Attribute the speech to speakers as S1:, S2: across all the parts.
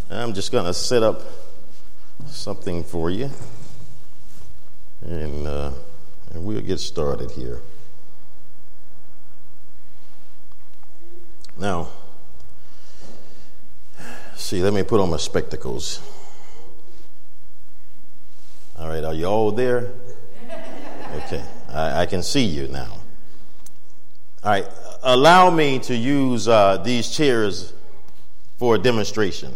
S1: I'm just going to set up something for you, and we'll get started here. Now, see, let me put on my spectacles. All right, are you all there? Okay, I can see you now. All right, allow me to use these chairs for a demonstration.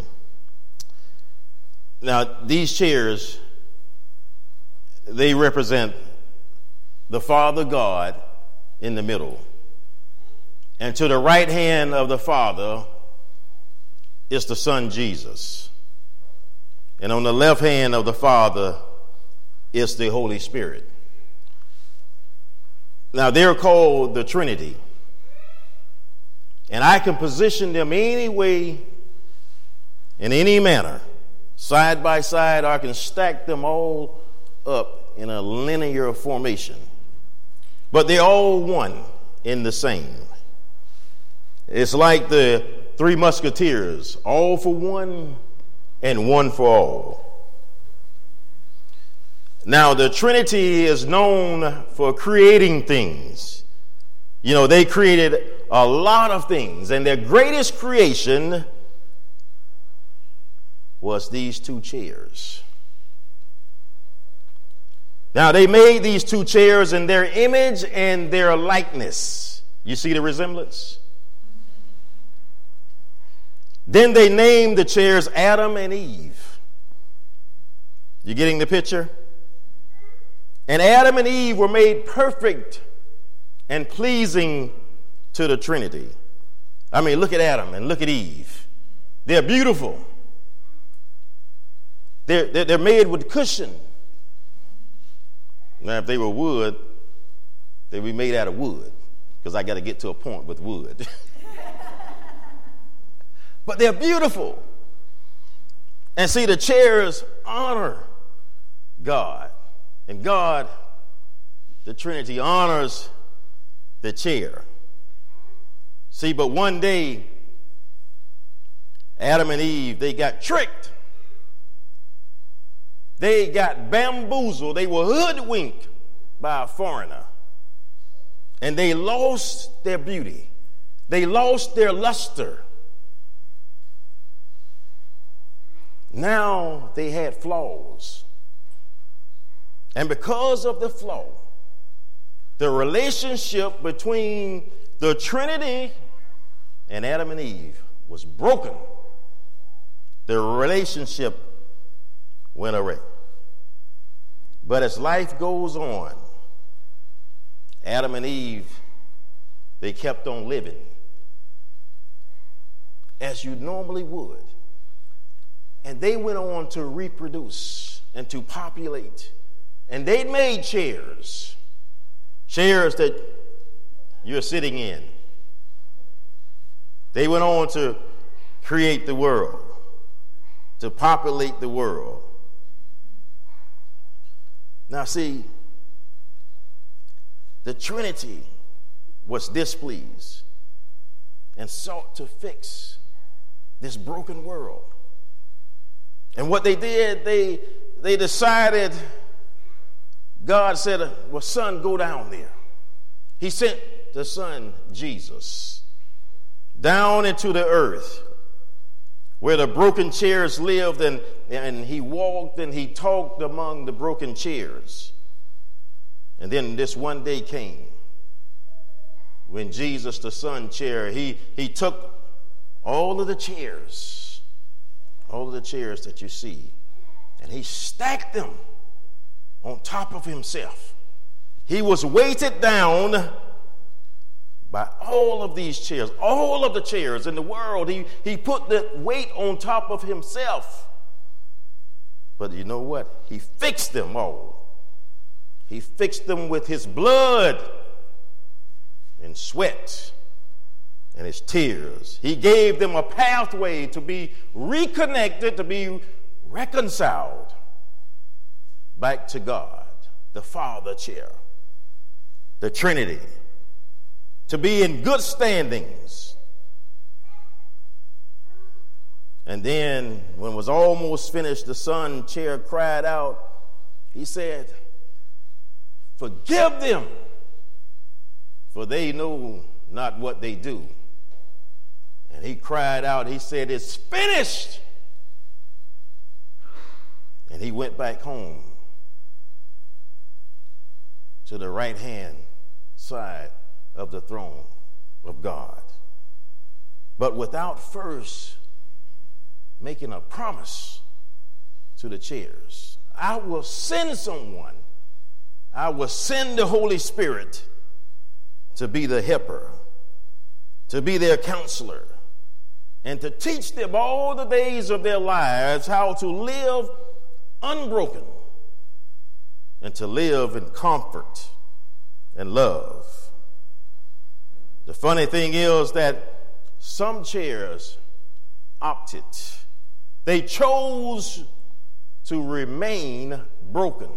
S1: Now, these chairs, they represent the Father God in the middle. And to the right hand of the Father is the Son Jesus. And on the left hand of the Father is the Holy Spirit. Now, they're called the Trinity. And I can position them any way, in any manner, side by side, or I can stack them all up in a linear formation. But they're all one in the same. It's like the Three Musketeers, all for one and one for all. Now, the Trinity is known for creating things. You know, they created a lot of things, and their greatest creation was these two chairs. Now, they made these two chairs in their image and their likeness. You see the resemblance? Then they named the chairs Adam and Eve. You getting the picture? And Adam and Eve were made perfect and pleasing to the Trinity. I mean, look at Adam and look at Eve. They're beautiful. They're made with cushion. Now, if they were wood, they'd be made out of wood, because I got to get to a point with wood. But they're beautiful. And see, the chairs honor God. And God, the Trinity, honors the chair. See, but one day, Adam and Eve, they got tricked. They got bamboozled. They were hoodwinked by a foreigner. And they lost their beauty. They lost their luster. Now they had flaws. And because of the flaw, the relationship between the Trinity and Adam and Eve was broken. The relationship went awry. But as life goes on, Adam and Eve, they kept on living as you normally would. And they went on to reproduce and to populate. And they made chairs that you're sitting in. They went on to create the world, to populate the world. Now see, the Trinity was displeased and sought to fix this broken world. And what they did, they decided, God said, well, son, go down there. He sent the son, Jesus, down into the earth where the broken chairs lived, and he walked and he talked among the broken chairs. And then this one day came when Jesus, the son chair, he took all of the chairs that you see, and he stacked them on top of himself. He was weighted down by all of these chairs, all of the chairs in the world. He put the weight on top of himself. But you know what? He fixed them all. He fixed them with his blood and sweat and his tears. He gave them a pathway to be reconnected, to be reconciled back to God, the Father chair, the Trinity, to be in good standings. And then when it was almost finished, the son chair cried out. He said, "Forgive them, for they know not what they do." And he cried out, he said, "It's finished." And he went back home to the right-hand side of the throne of God, but without first making a promise to the chairs. I will send someone. I will send the Holy Spirit to be the helper, to be their counselor, and to teach them all the days of their lives how to live unbroken and to live in comfort and love. The funny thing is that some chairs opted. They chose to remain broken.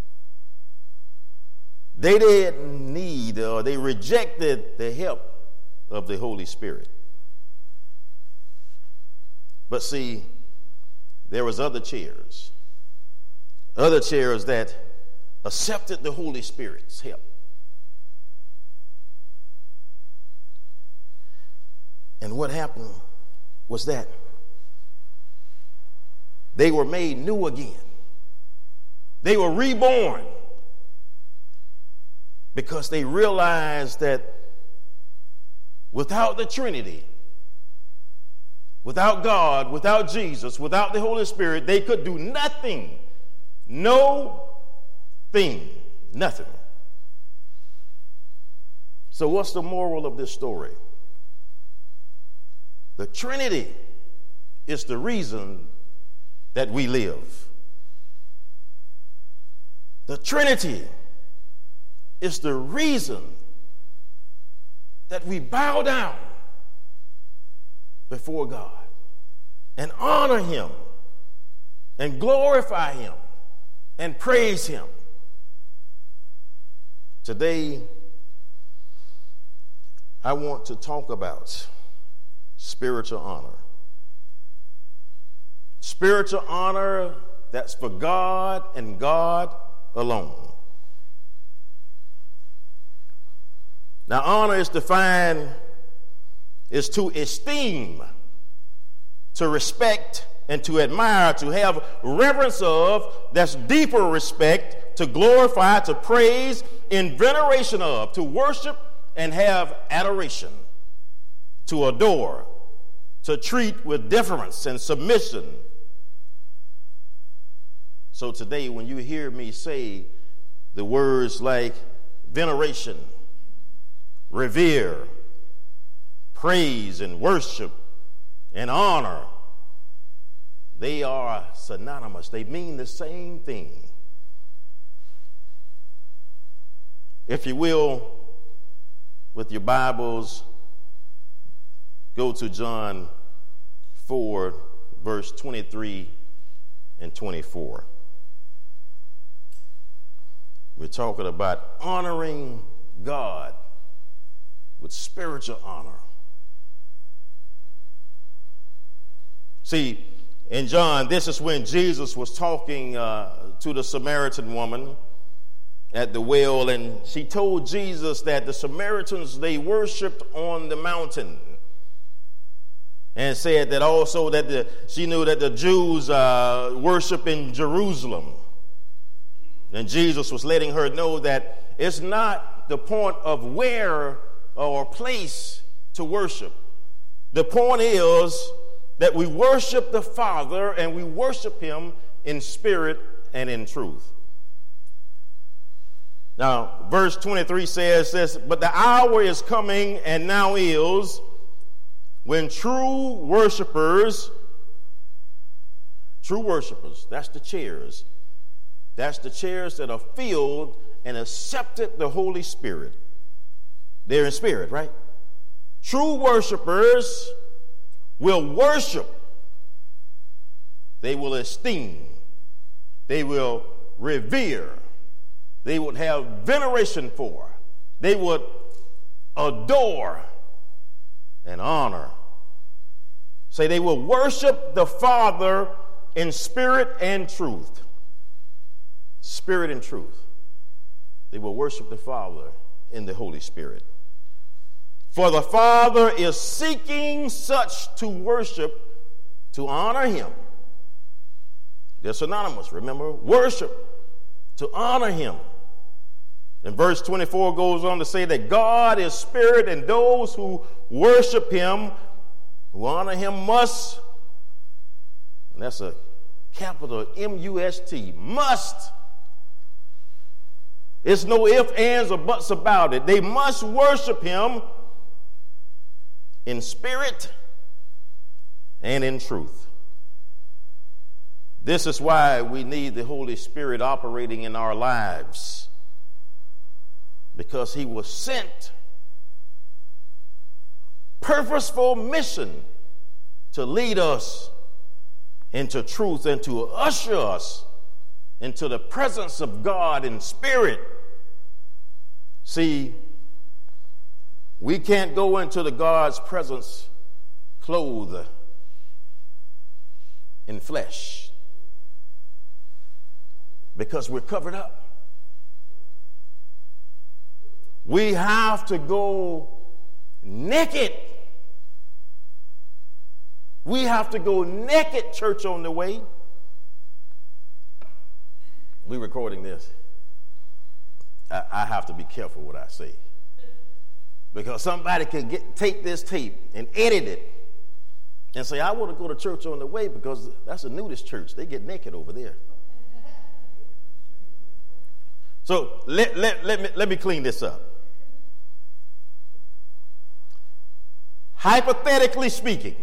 S1: They didn't need, or they rejected the help of the Holy Spirit. But see, there was other chairs that accepted the Holy Spirit's help. And what happened was that they were made new again. They were reborn because they realized that without the Trinity, without God, without Jesus, without the Holy Spirit, they could do nothing. No thing. Nothing. So what's the moral of this story? The Trinity is the reason that we live. The Trinity is the reason that we bow down before God and honor him and glorify him and praise him. Today, I want to talk about spiritual honor. Spiritual honor that's for God and God alone. Now, honor is defined as to esteem, to respect, and to admire, to have reverence of, that's deeper respect, to glorify, to praise, in veneration of, to worship and have adoration, to adore, to treat with deference and submission. So today, when you hear me say the words like veneration, revere, praise and worship and honor, they are synonymous. They mean the same thing. If you will, with your Bibles, go to John 4, verse 23 and 24. We're talking about honoring God with spiritual honor. See, in John, this is when Jesus was talking to the Samaritan woman at the well, and she told Jesus that the Samaritans, they worshiped on the mountain, and said that also that she knew that the Jews worship in Jerusalem. And Jesus was letting her know that it's not the point of where or place to worship. The point is that we worship the Father, and we worship him in spirit and in truth. Now, verse 23 says this, "But the hour is coming, and now is, when true worshipers, that's the chairs. That's the chairs that are filled and accepted the Holy Spirit. They're in spirit, right? True worshipers will worship. They will esteem. They will revere. They would have veneration for. They would adore and honor Say they will worship the Father in spirit and truth. Spirit and truth. They will worship the Father in the Holy Spirit. For the Father is seeking such to worship, to honor him. They're synonymous, remember? Worship, to honor him. And verse 24 goes on to say that God is spirit, and those who worship him, who honor him, must, and that's a capital M-U-S-T, must. There's no ifs, ands, or buts about it. They must worship him in spirit and in truth. This is why we need the Holy Spirit operating in our lives, because he was sent, purposeful mission to lead us into truth and to usher us into the presence of God in spirit. See, we can't go into the God's presence clothed in flesh because we're covered up. We have to go naked. We have to go naked, church, on the way. We're recording this. I have to be careful what I say, because somebody could take this tape and edit it and say, I want to go to church on the way because that's a nudist church. They get naked over there. So let me clean this up. Hypothetically speaking,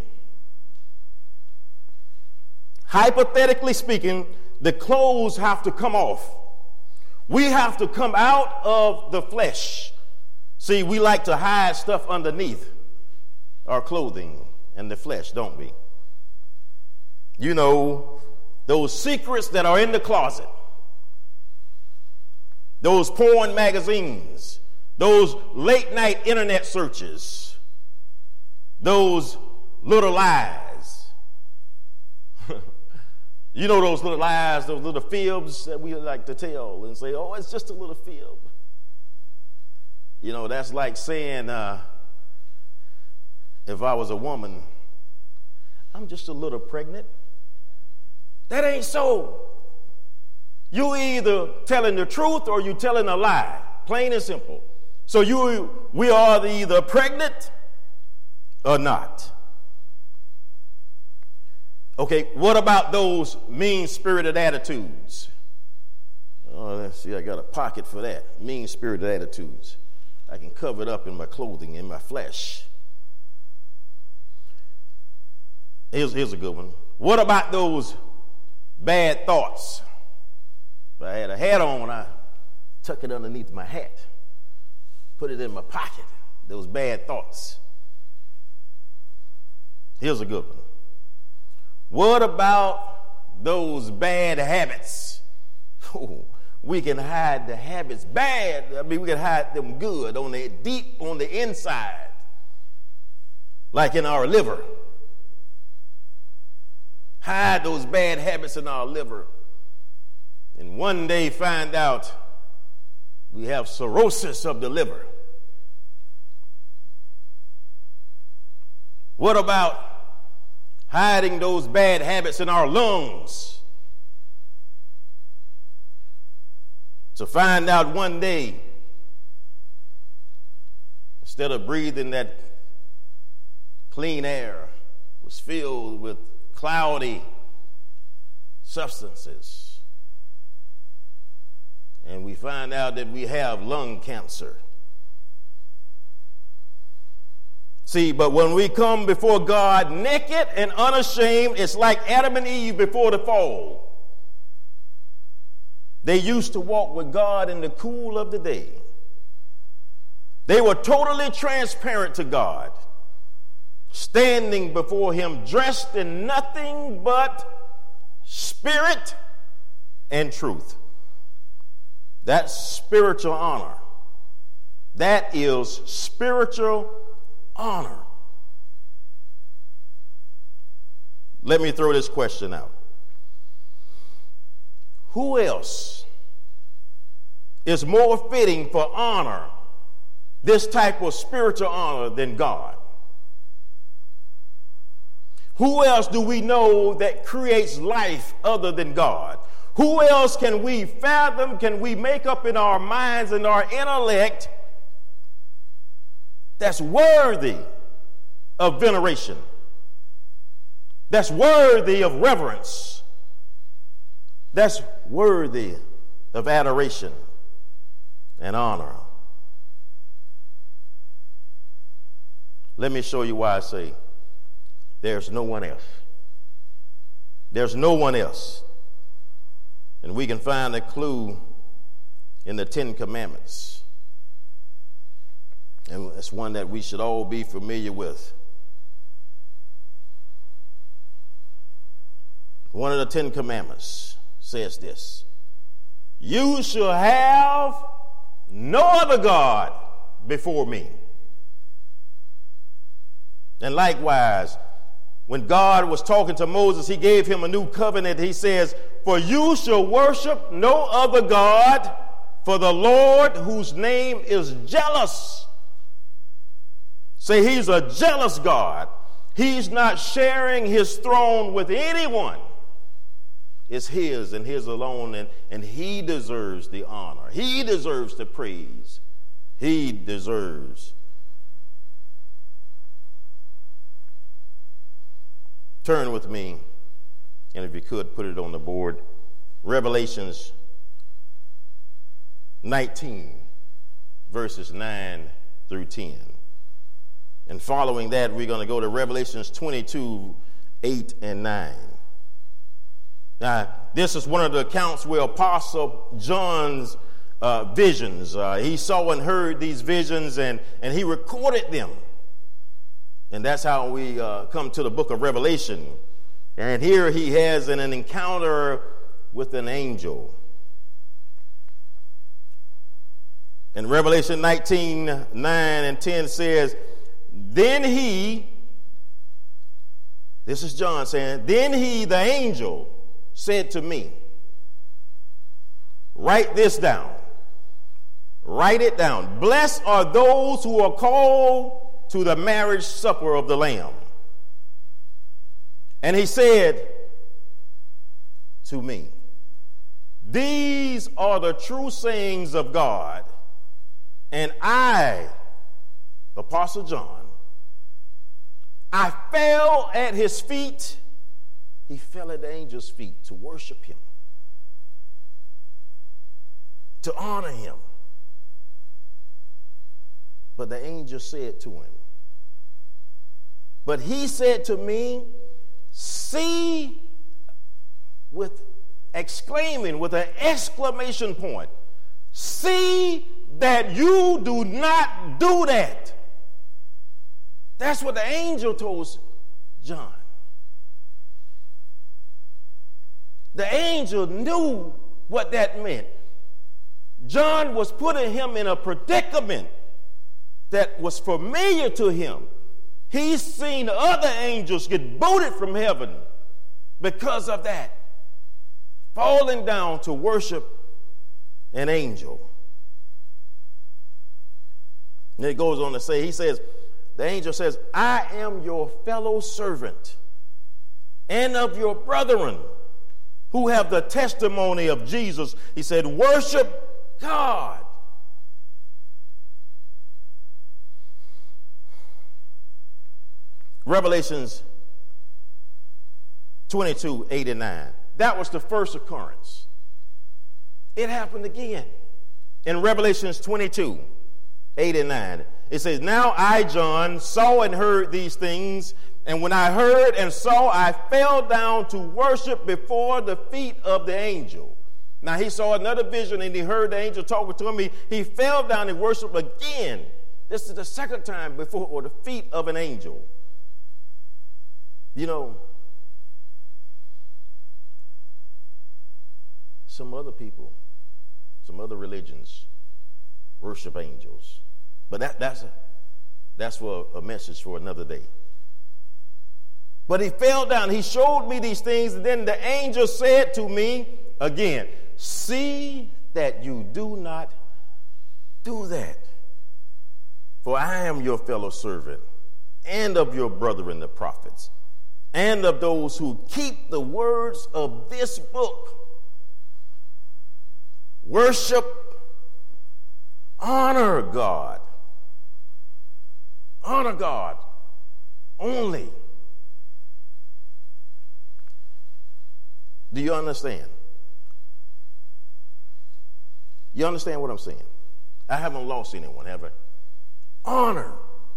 S1: the clothes have to come off. We have to come out of the flesh. See, we like to hide stuff underneath our clothing and the flesh, don't we? You know, those secrets that are in the closet, those porn magazines, those late night internet searches, those little lies. You know those little lies, those little fibs that we like to tell and say, oh, it's just a little fib. You know, that's like saying, if I was a woman, I'm just a little pregnant. That ain't so. You either telling the truth or you telling a lie, plain and simple. So we are either pregnant or not. Okay, what about those mean-spirited attitudes? Oh, let's see, I got a pocket for that. Mean-spirited attitudes. I can cover it up in my clothing, in my flesh. Here's a good one. What about those bad thoughts? If I had a hat on, I tuck it underneath my hat, put it in my pocket. Those bad thoughts. Here's a good one. What about those bad habits? Oh, we can hide the habits bad. I mean, we can hide them good deep on the inside, like in our liver. Hide those bad habits in our liver, and one day find out we have cirrhosis of the liver. What about hiding those bad habits in our lungs, to find out one day, instead of breathing that clean air, was filled with cloudy substances, and we find out that we have lung cancer. See, but when we come before God naked and unashamed, it's like Adam and Eve before the fall. They used to walk with God in the cool of the day. They were totally transparent to God, standing before him dressed in nothing but spirit and truth. That's spiritual honor. That is spiritual honor. let me throw this question out. Who else is more fitting for honor, this type of spiritual honor, than God? Who else do we know that creates life other than God? Who else can we fathom, can we make up in our minds and our intellect that's worthy of veneration, that's worthy of reverence, that's worthy of adoration and honor? Let me show you why I say there's no one else. There's no one else. And we can find a clue in the Ten Commandments. And it's one that we should all be familiar with. One of the Ten Commandments says this: you shall have no other God before me. And likewise, when God was talking to Moses, he gave him a new covenant. He says, for you shall worship no other God, for the Lord, whose name is jealous. Say, he's a jealous God. He's not sharing his throne with anyone. It's his and his alone, and he deserves the honor. He deserves the praise. He deserves. Turn with me, and if you could, put it on the board. Revelations 19, verses 9 through 10. And following that, we're going to go to Revelations 22, 8 and 9. Now, this is one of the accounts where Apostle John's visions. He saw and heard these visions, and he recorded them. And that's how we come to the book of Revelation. And here he has an encounter with an angel. In Revelation 19, 9 and 10 says, then he, this is John saying, then he, the angel, said to me, write this down. Write it down. Blessed are those who are called to the marriage supper of the Lamb. And he said to me, these are the true sayings of God. And I, Apostle John, I fell at his feet. He fell at the angel's feet to worship him, to honor him. But the angel said to him, but he said to me, see, with an exclamation point, see that you do not do that. That's what the angel told John. The angel knew what that meant. John was putting him in a predicament that was familiar to him. He's seen other angels get booted from heaven because of that, falling down to worship an angel. And it goes on to say, the angel says, I am your fellow servant and of your brethren who have the testimony of Jesus. He said, worship God. Revelations 22, 8 and 9. That was the first occurrence. It happened again in Revelations 22, 8 and 9. It says, now I, John, saw and heard these things, and when I heard and saw, I fell down to worship before the feet of the angel. Now he saw another vision, and he heard the angel talking to him. He fell down and worshiped again. This is the second time before the feet of an angel. You know, some other people, some other religions worship angels. But that's for a message for another day. But he fell down. He showed me these things. And then the angel said to me again, see that you do not do that. For I am your fellow servant and of your brethren, the prophets, and of those who keep the words of this book. Worship, honor God. Honor God only. Do you understand? You understand what I'm saying? I haven't lost anyone, have I? Honor.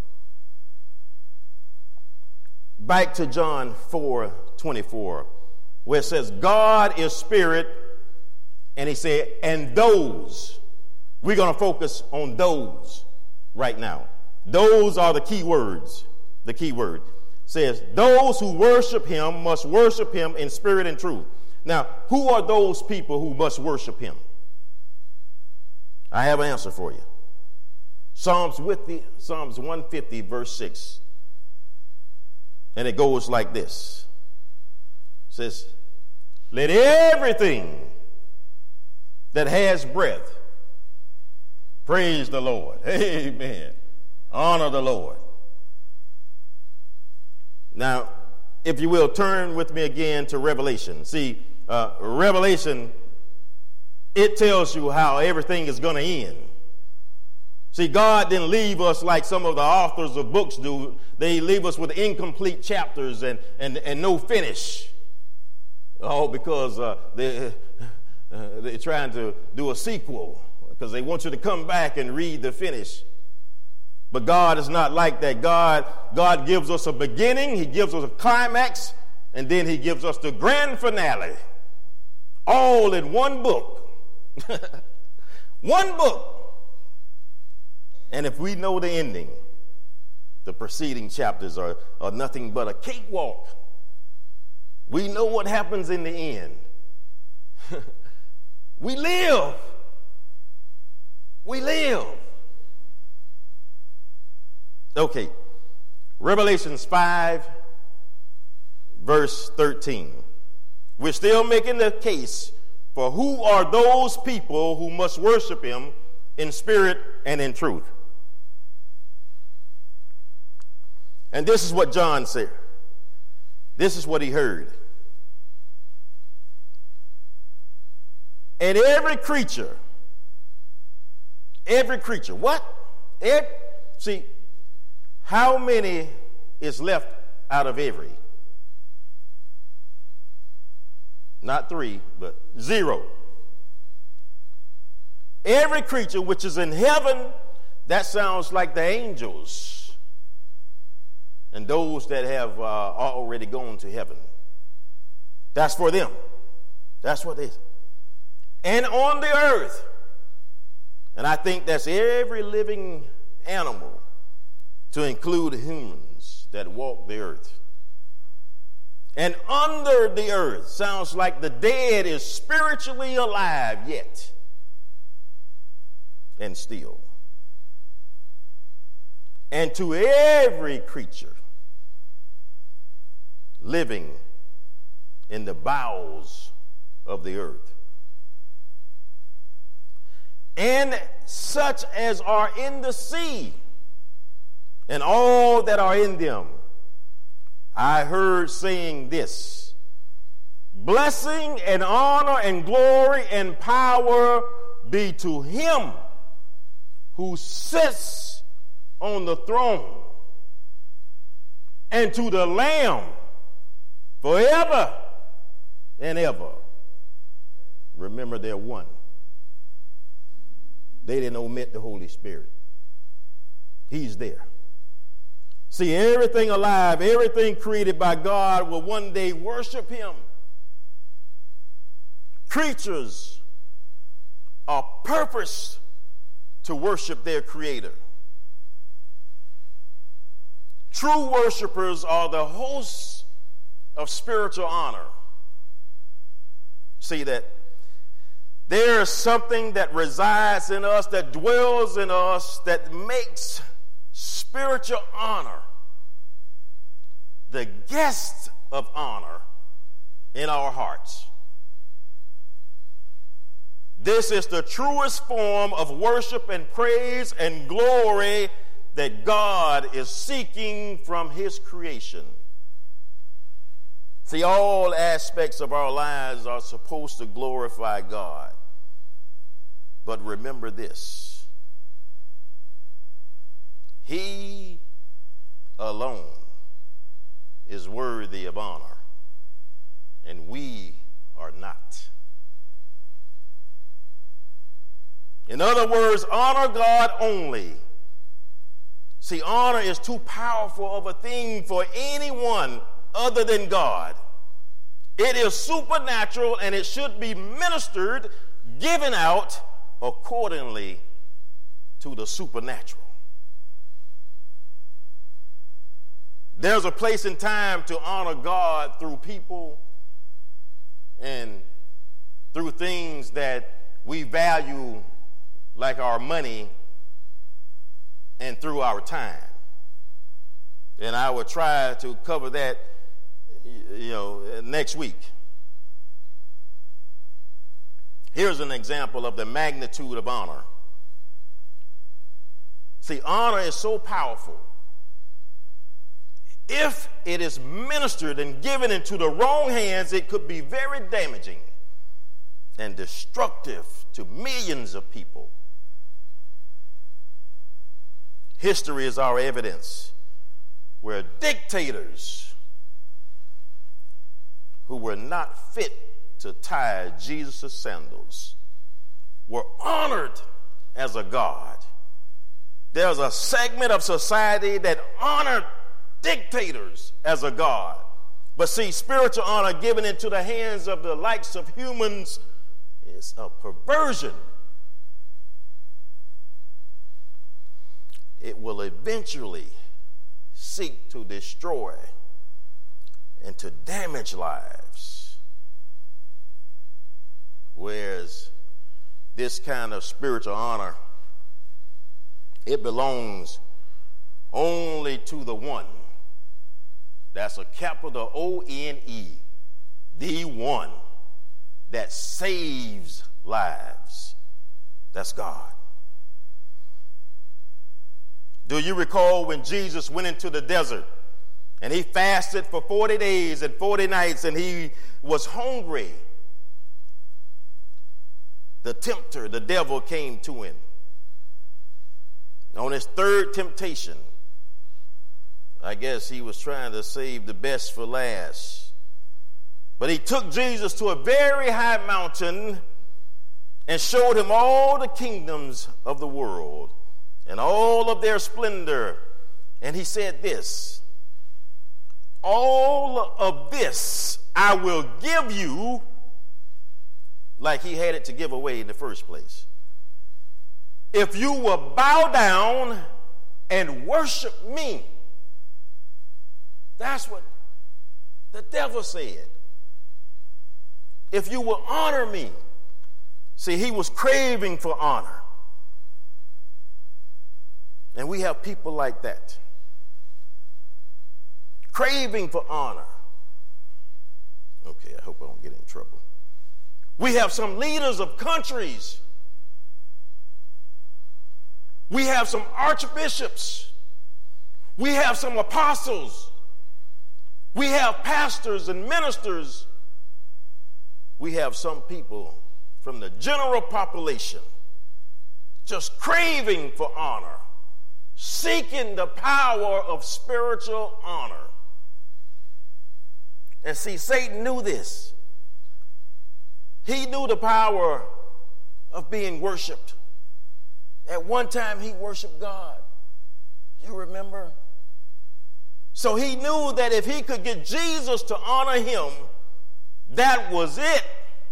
S1: Back to John 4:24, where it says, God is spirit, and he said, and those. We're going to focus on those right now. Those are the key words. The key word says, those who worship him must worship him in spirit and truth. Now, who are those people who must worship him? I have an answer for you. Psalms 150, verse 6. And it goes like this. It says, let everything that has breath praise the Lord. Amen. Honor the Lord. Now, if you will, turn with me again to Revelation. See, Revelation, it tells you how everything is going to end. See, God didn't leave us like some of the authors of books do. They leave us with incomplete chapters and no finish. Oh, because they're trying to do a sequel because they want you to come back and read the finish. But God is not like that. God gives us a beginning, he gives us a climax, and then he gives us the grand finale. All in one book. One book. And if we know the ending, the preceding chapters are nothing but a cakewalk. We know what happens in the end. We live. We live. Okay. Revelations 5, verse 13. We're still making the case for who are those people who must worship him in spirit and in truth. And this is what John said. This is what he heard. And every creature, what? See, how many is left out of every? Not 3, but 0. Every creature which is in heaven, that sounds like the angels and those that have already gone to heaven. That's for them. That's what it is. And on the earth, and I think that's every living animal, to include humans that walk the earth. And under the earth sounds like the dead is spiritually alive yet and still. And to every creature living in the bowels of the earth, and such as are in the sea, and all that are in them, I heard saying this: blessing and honor and glory and power be to him who sits on the throne, and to the Lamb forever and ever. Remember, they're one. They didn't omit the Holy Spirit. He's there. See, everything alive, everything created by God will one day worship him. Creatures are purposed to worship their Creator. True worshipers are the hosts of spiritual honor. See that there is something that resides in us, that dwells in us, that makes spiritual honor the guest of honor in our hearts. This is the truest form of worship and praise and glory that God is seeking from his creation. See, all aspects of our lives are supposed to glorify God. But remember this: he alone is worthy of honor, and we are not. In other words, honor God only. See, honor is too powerful of a thing for anyone other than God. It is supernatural, and it should be ministered, given out accordingly to the supernatural. There's a place and time to honor God through people and through things that we value, like our money, and through our time. And I will try to cover that, next week. Here's an example of the magnitude of honor. See, honor is so powerful. If it is ministered and given into the wrong hands, it could be very damaging and destructive to millions of people. History is our evidence where dictators who were not fit to tie Jesus' sandals were honored as a god. There's a segment of society that honored dictators as a god. But see, spiritual honor given into the hands of the likes of humans is a perversion. It will eventually seek to destroy and to damage lives. Whereas this kind of spiritual honor, it belongs only to the one. That's a capital O-N-E, the one that saves lives. That's God. Do you recall when Jesus went into the desert and he fasted for 40 days and 40 nights and he was hungry? The tempter, the devil, came to him. On his third temptation, I guess he was trying to save the best for last. But he took Jesus to a very high mountain and showed him all the kingdoms of the world and all of their splendor. And he said this: all of this I will give you, like he had it to give away in the first place, if you will bow down and worship me. That's what the devil said. If you will honor me. See, he was craving for honor. And we have people like that, craving for honor. Okay, I hope I don't get in trouble. We have some leaders of countries. We have some archbishops. We have some apostles. We have pastors and ministers. We have some people from the general population just craving for honor, seeking the power of spiritual honor. And see, Satan knew this. He knew the power of being worshiped. At one time, he worshiped God. You remember? So he knew that if he could get Jesus to honor him, that was it.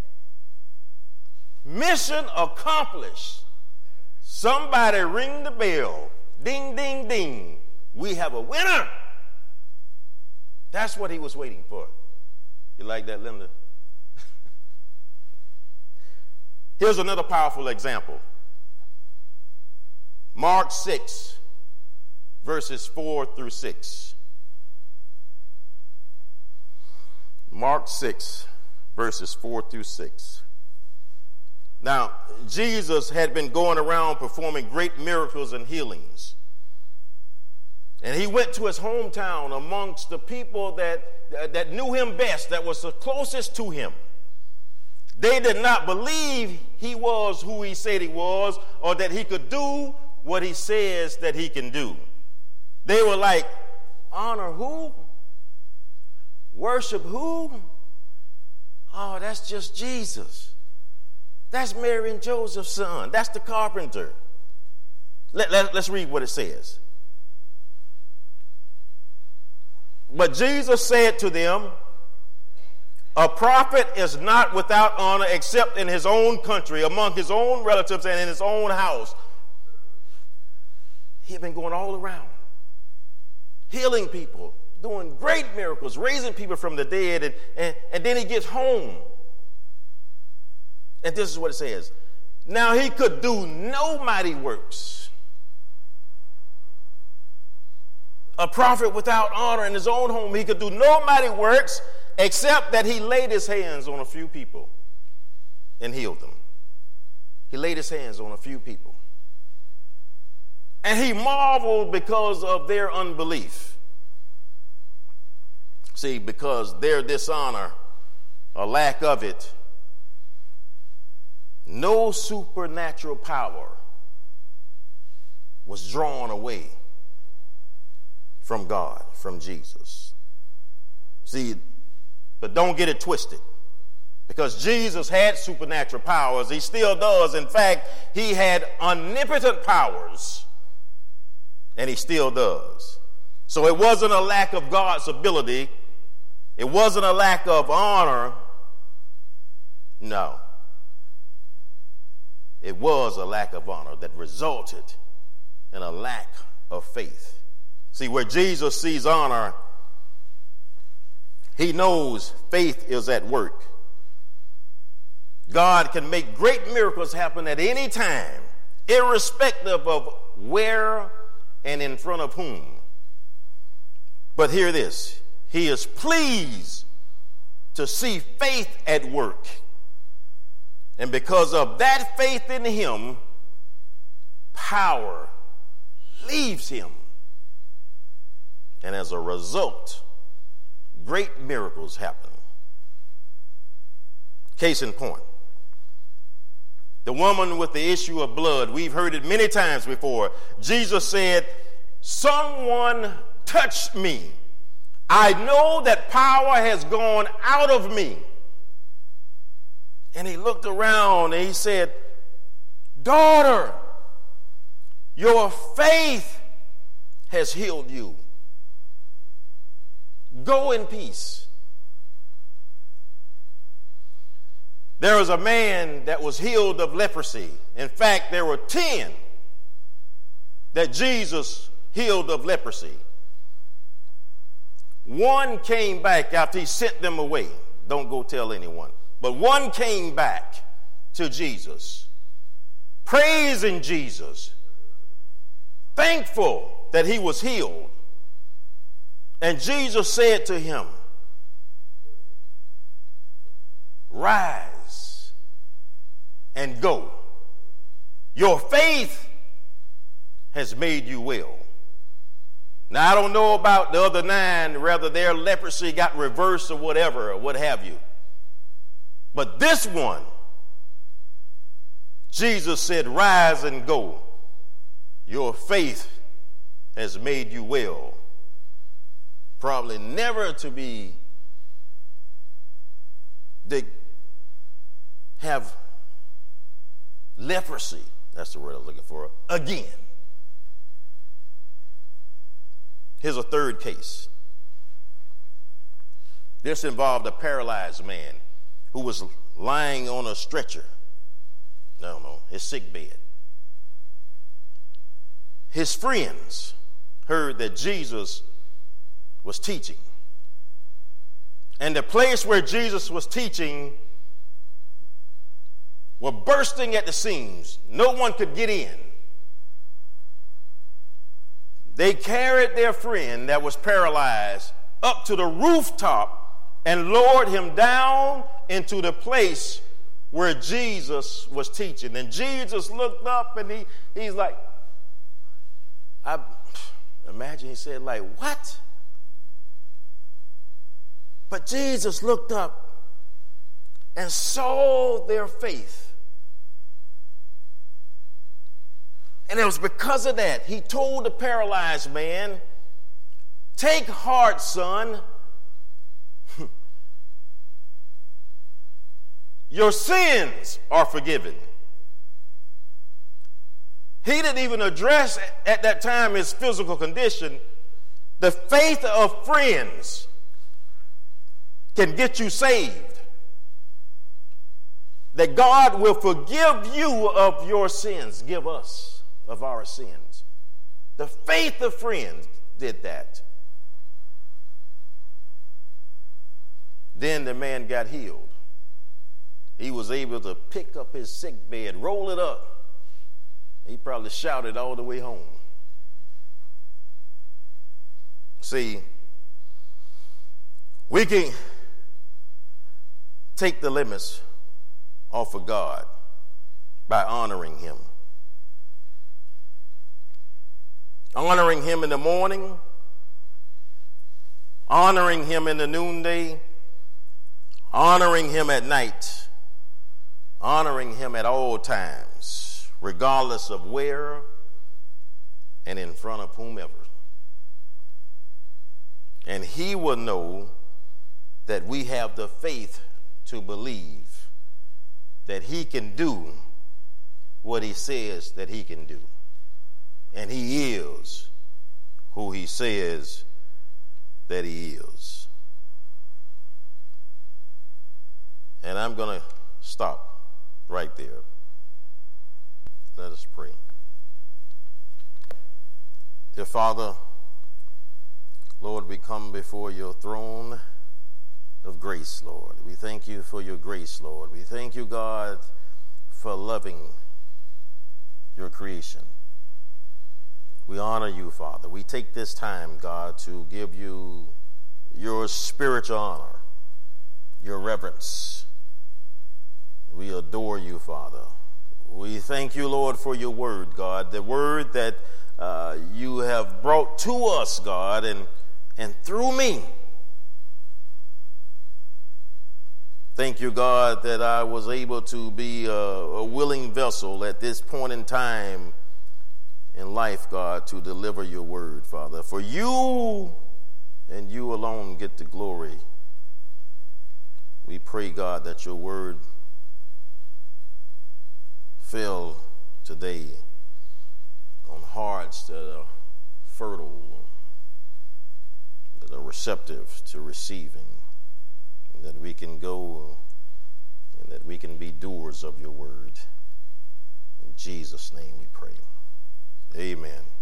S1: Mission accomplished. Somebody ring the bell. Ding, ding, ding. We have a winner. That's what he was waiting for. You like that, Linda? Here's another powerful example. Mark 6, verses 4 through 6. Mark 6, verses 4 through 6. Now, Jesus had been going around performing great miracles and healings. And he went to his hometown amongst the people that knew him best, that was the closest to him. They did not believe he was who he said he was, or that he could do what he says that he can do. They were like, honor who? Worship who? Oh, that's just Jesus. That's Mary and Joseph's son. That's the carpenter. Let's read what it says. But Jesus said to them, a prophet is not without honor except in his own country, among his own relatives, and in his own house. He had been going all around, healing people, doing great miracles, raising people from the dead, and then he gets home. And this is what it says. Now he could do no mighty works. A prophet without honor in his own home, he could do no mighty works except that he laid his hands on a few people and healed them. He laid his hands on a few people. And he marveled because of their unbelief. See, because their dishonor, a lack of it, no supernatural power was drawn away from God, from Jesus. See, but don't get it twisted. Because Jesus had supernatural powers. He still does. In fact, he had omnipotent powers. And he still does. So it wasn't a lack of God's ability. It wasn't a lack of honor. No. It was a lack of honor that resulted in a lack of faith. See, where Jesus sees honor, he knows faith is at work. God can make great miracles happen at any time, irrespective of where and in front of whom. But hear this, he is pleased to see faith at work. And because of that faith in him, power leaves him. And as a result, great miracles happen. Case in point, the woman with the issue of blood, we've heard it many times before. Jesus said, someone touched me. I know that power has gone out of me. And he looked around and he said, daughter, your faith has healed you. Go in peace. There was a man that was healed of leprosy. In fact, there were 10 that Jesus healed of leprosy. One came back after he sent them away. Don't go tell anyone. But one came back to Jesus, praising Jesus, thankful that he was healed. And Jesus said to him, rise and go. Your faith has made you well. Now, I don't know about the other 9, whether their leprosy got reversed or whatever, or what have you. But this one, Jesus said, rise and go. Your faith has made you well. Probably never to have leprosy, that's the word I was looking for, again. Here's a third case. This involved a paralyzed man who was lying on a stretcher. I don't know, his sick bed. His friends heard that Jesus was teaching. And the place where Jesus was teaching were bursting at the seams. No one could get in. They carried their friend that was paralyzed up to the rooftop and lowered him down into the place where Jesus was teaching. And Jesus looked up and he's like, I imagine he said, like, what? But Jesus looked up and saw their faith. And it was because of that, he told the paralyzed man, take heart, son. Your sins are forgiven. He didn't even address at that time his physical condition. The faith of friends can get you saved. That God will forgive you of your sins. Give us of our sins. The faith of friends did that. Then the man got healed. He was able to pick up his sick bed, roll it up. He probably shouted all the way home. See, we can take the limits off of God by honoring him. Honoring him in the morning, honoring him in the noonday, honoring him at night. Honoring him at all times, regardless of where and in front of whomever. And he will know that we have the faith to believe that he can do what he says that he can do. And he is who he says that he is. And I'm going to stop right there. Let us pray. Dear Father, Lord, we come before your throne of grace, Lord. We thank you for your grace, Lord. We thank you, God, for loving your creation. We honor you, Father. We take this time, God, to give you your spiritual honor, your reverence. We adore you, Father. We thank you, Lord, for your word, God, the word that you have brought to us, God, and through me. Thank you, God, that I was able to be a willing vessel at this point in time in life, God, to deliver your word, Father. For you and you alone get the glory. We pray, God, that your word fell today on hearts that are fertile, that are receptive to receiving, and that we can go and that we can be doers of your word. In Jesus' name we pray. Amen.